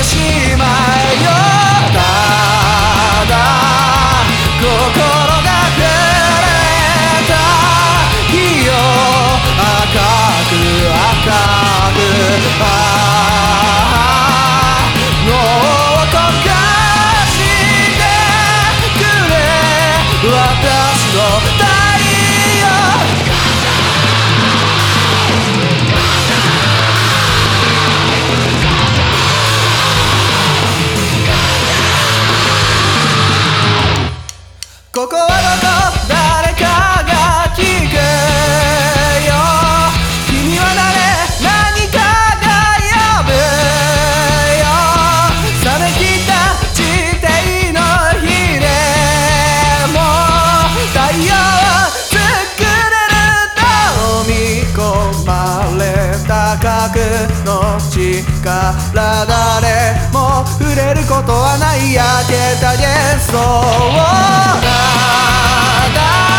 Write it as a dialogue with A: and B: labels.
A: しまえよ。ただ心が触れた日よ、赤く赤く脳を溶かしてくれ、私の太陽。ここはどこ、誰かが聞けよ。君は誰、何かが呼ぶよ。冷め切った地底の火でも太陽を作れると見込まれた核の力、誰も触れることはない焼けた幻想を。ただ